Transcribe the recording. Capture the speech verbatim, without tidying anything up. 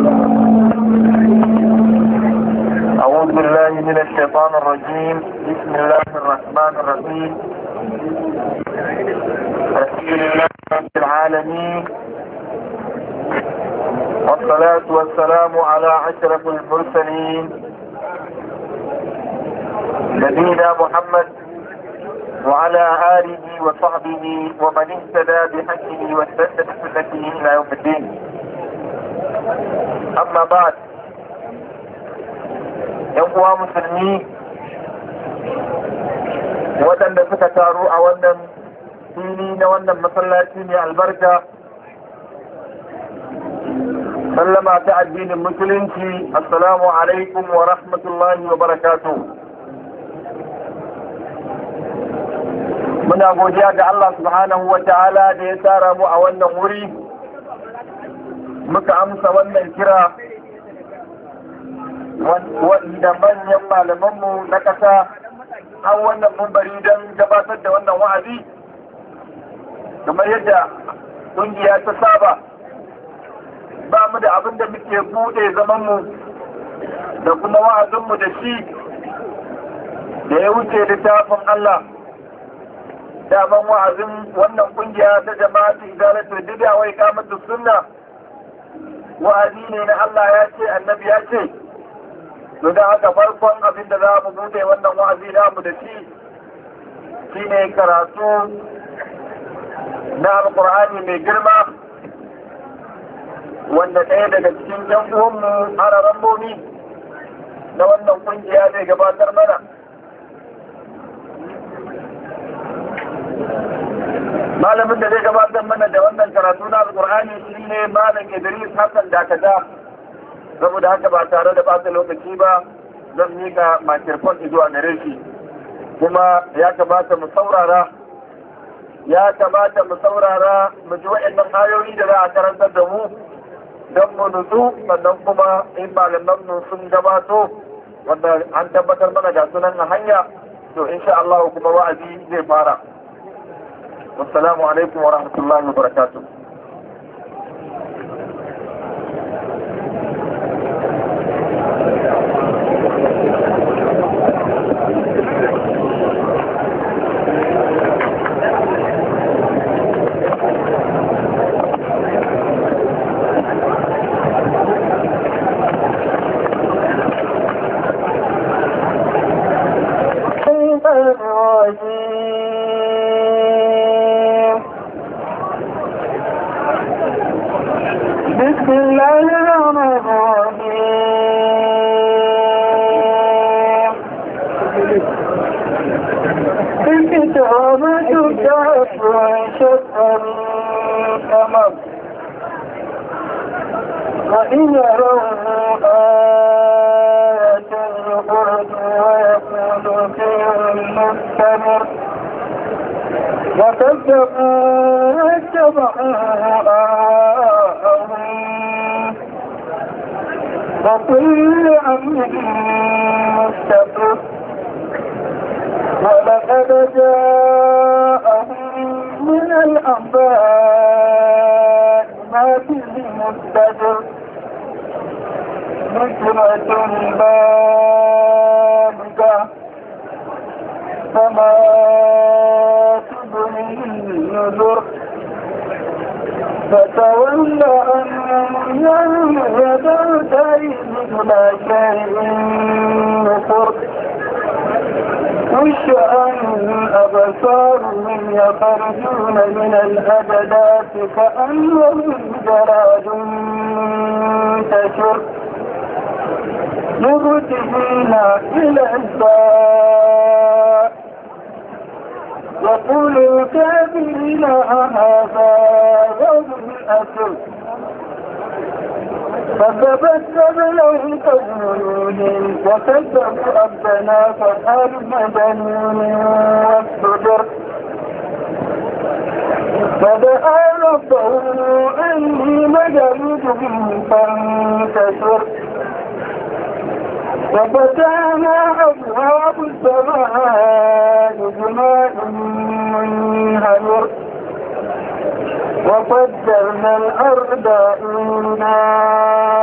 أعوذ بالله من الشيطان الرجيم. بسم الله الرحمن الرحيم. الحمد لله رب العالمين، والصلاة والسلام على أشرف المرسلين نبينا محمد وعلى آله وصحبه ومن اهتدى بهديه واستنى بسنته إلى يوم الدين. أما بعد، ‘yan uwa musulmi waɗanda suka taru a wannan fili na wannan masallaci mai albarka, sallama ta addinin musulunci, assalamu alaikum wa rahmatullahi wa barakatuh. Muna godiya ga Allah subhanahu wa ta'ala da ya tara mu a wannan wuri, muka amsa wannan kira wanda manyan malamanmu na ƙasa an wannan mumbari don gabatar da wannan wa'azi, kamar yadda ƙungiya ta saba. Ba mu da abin da muke buɗe zamanmu da kuma wa'azinmu da shi da ya wuce littafin Allah. Daman wa'azin wannan ƙungiya ta jama'atu izalatul bid'a wa iqamatus sunna wa'azi ne na Allah ya ce, annabi ya ce. To da haka farkon abin da za mu bude wannan wa'azi namu da shi shine karatu na alƙur'ani mai girma, wanda ɗaya daga cikin ƴan uwanmu hararan momi na wannan ƙungiya zai gabatar mana. Malamin da zai gabatar mana da wannan karatu na alƙur'ani shine Malam Idris Hassan Dakata. Saboda haka ba tare da ɓata lokaci ba, zan mika makirfon zuwa gare shi. Kuma ya kamata mu saurara ya kamata mu saurara mu ji waɗannan ayoyi da za a karantar da mu don mu nutsu, sannan kuma in malaman mu sun gabato wanda an tabbatar mana ga sunan a hanya, to insha Allah kuma wa'azi zai fara. Assalamu alaikum wa rahmatullahi wa barakatuh. وإن يروا آية يخرجوا ويقولوا فيهم مستمر وكذبوا واتبعوا آراءهم وكل أمر مستقر ولقد جاءهم من الأنباء ما فيه مستقر نجمة بارقة فما تبني النذر فتول عنهم يدعوك إلى شيء نفر وشأن أبصارهم يخرجون من الأجداث كأنهم جراد منتشر مهطعين إلى الساء يقول الكافرين هذا يوم أسر فكبت لهم كالجنود وكذبوا ربنا فقال مجنون والصدر فدعا ربه أني مجنود فانتشر وفتحنا أبواب السماء بماء منهمر وفجرنا الأرض عيونا